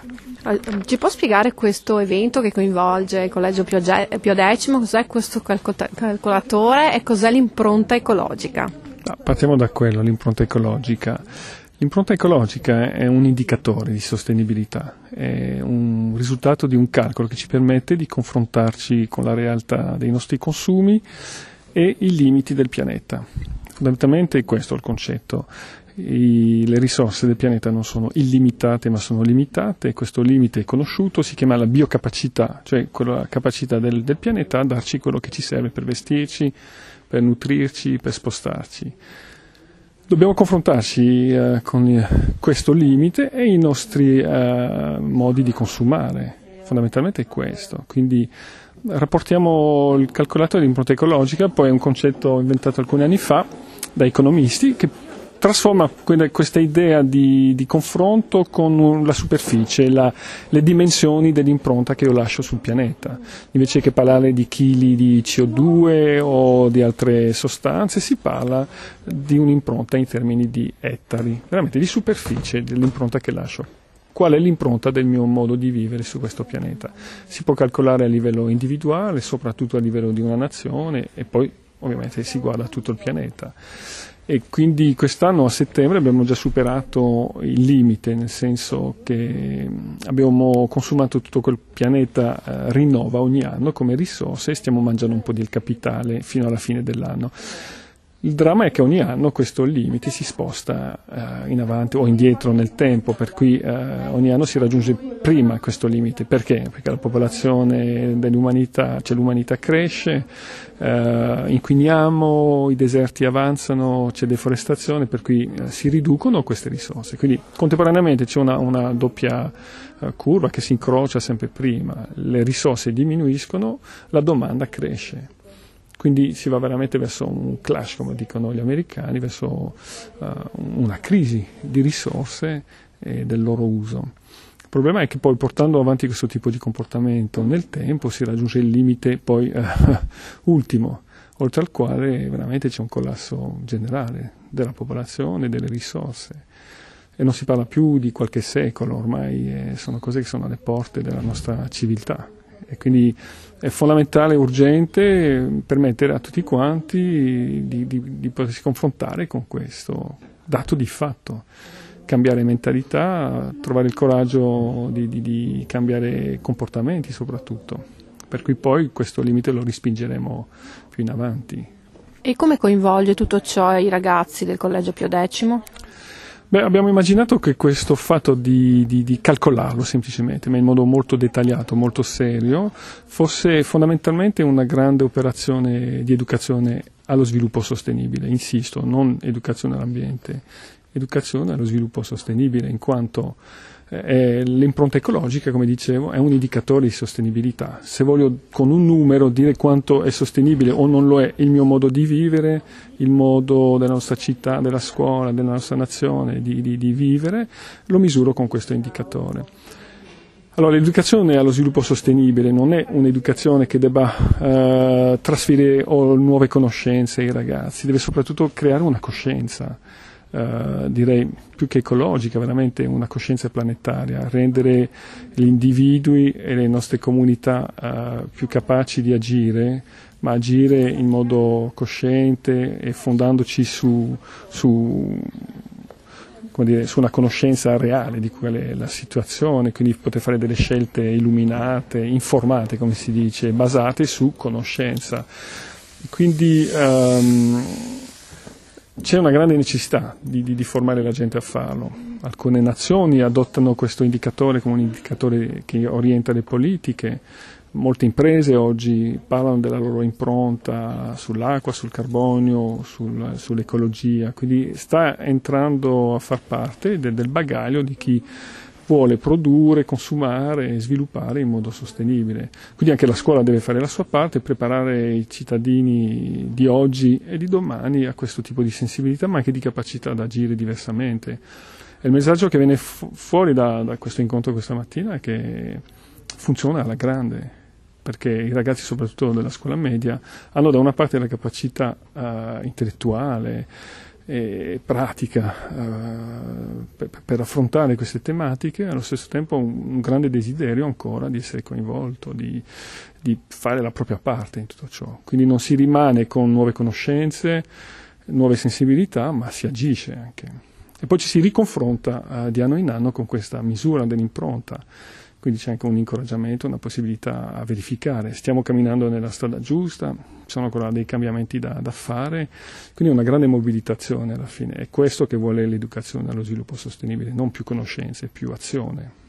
Ci può spiegare questo evento che coinvolge il Collegio Pio X? Cos'è questo calcolatore e cos'è l'impronta ecologica? Partiamo da quello, l'impronta ecologica. L'impronta ecologica è un indicatore di sostenibilità, è un risultato di un calcolo che ci permette di confrontarci con la realtà dei nostri consumi e i limiti del pianeta. Fondamentalmente questo è il concetto. Le risorse del pianeta non sono illimitate ma sono limitate, e questo limite conosciuto si chiama la biocapacità, cioè quella capacità del pianeta a darci quello che ci serve per vestirci, per nutrirci, per spostarci. Dobbiamo confrontarci con questo limite e i nostri modi di consumare, fondamentalmente è questo. Quindi rapportiamo il calcolatore di impronta ecologica, poi è un concetto inventato alcuni anni fa da economisti, che trasforma questa idea di confronto con la superficie, le dimensioni dell'impronta che io lascio sul pianeta. Invece che parlare di chili di CO2 o di altre sostanze, si parla di un'impronta in termini di ettari, veramente di superficie dell'impronta che lascio. Qual è l'impronta del mio modo di vivere su questo pianeta? Si può calcolare a livello individuale, soprattutto a livello di una nazione, e poi ovviamente si guarda tutto il pianeta. E quindi quest'anno a settembre abbiamo già superato il limite, nel senso che abbiamo consumato tutto quel pianeta rinnova ogni anno come risorse, e stiamo mangiando un po' del capitale fino alla fine dell'anno. Il dramma è che ogni anno questo limite si sposta in avanti o indietro nel tempo, per cui ogni anno si raggiunge prima questo limite. Perché? Perché la popolazione dell'umanità, cioè l'umanità cresce, inquiniamo, i deserti avanzano, c'è deforestazione, per cui si riducono queste risorse. Quindi contemporaneamente c'è una doppia curva che si incrocia sempre prima, le risorse diminuiscono, la domanda cresce. Quindi si va veramente verso un clash, come dicono gli americani, verso una crisi di risorse e del loro uso. Il problema è che poi, portando avanti questo tipo di comportamento nel tempo, si raggiunge il limite poi ultimo, oltre al quale veramente c'è un collasso generale della popolazione, delle risorse. E non si parla più di qualche secolo, ormai sono cose che sono alle porte della nostra civiltà. E quindi è fondamentale e urgente permettere a tutti quanti di potersi confrontare con questo dato di fatto, cambiare mentalità, trovare il coraggio di cambiare comportamenti soprattutto, per cui poi questo limite lo respingeremo più in avanti. E come coinvolge tutto ciò i ragazzi del Collegio Pio X? Beh, abbiamo immaginato che questo fatto di calcolarlo semplicemente, ma in modo molto dettagliato, molto serio, fosse fondamentalmente una grande operazione di educazione allo sviluppo sostenibile. Insisto, non educazione all'ambiente, educazione allo sviluppo sostenibile, in quanto l'impronta ecologica, come dicevo, è un indicatore di sostenibilità. Se voglio con un numero dire quanto è sostenibile o non lo è il mio modo di vivere, il modo della nostra città, della scuola, della nostra nazione di vivere, lo misuro con questo indicatore. Allora, l'educazione allo sviluppo sostenibile non è un'educazione che debba trasferire nuove conoscenze ai ragazzi, deve soprattutto creare una coscienza. Direi più che ecologica, veramente una coscienza planetaria, rendere gli individui e le nostre comunità più capaci di agire, ma agire in modo cosciente e fondandoci su una conoscenza reale di qual è la situazione, quindi poter fare delle scelte illuminate, informate, come si dice, basate su conoscenza. Quindi c'è una grande necessità di formare la gente a farlo. Alcune nazioni adottano questo indicatore come un indicatore che orienta le politiche. Molte imprese oggi parlano della loro impronta sull'acqua, sul carbonio, sull'ecologia. Quindi sta entrando a far parte del bagaglio di chi vuole produrre, consumare e sviluppare in modo sostenibile. Quindi anche la scuola deve fare la sua parte e preparare i cittadini di oggi e di domani a questo tipo di sensibilità, ma anche di capacità di agire diversamente. E il messaggio che viene fuori da questo incontro questa mattina è che funziona alla grande, perché i ragazzi, soprattutto della scuola media, hanno da una parte la capacità intellettuale, pratica per affrontare queste tematiche, allo stesso tempo un grande desiderio ancora di essere coinvolto, di fare la propria parte in tutto ciò. Quindi non si rimane con nuove conoscenze, nuove sensibilità, ma si agisce anche. E poi ci si riconfronta di anno in anno con questa misura dell'impronta. Quindi c'è anche un incoraggiamento, una possibilità a verificare. Stiamo camminando nella strada giusta, ci sono ancora dei cambiamenti da fare, quindi una grande mobilitazione alla fine. È questo che vuole l'educazione allo sviluppo sostenibile, non più conoscenze, più azione.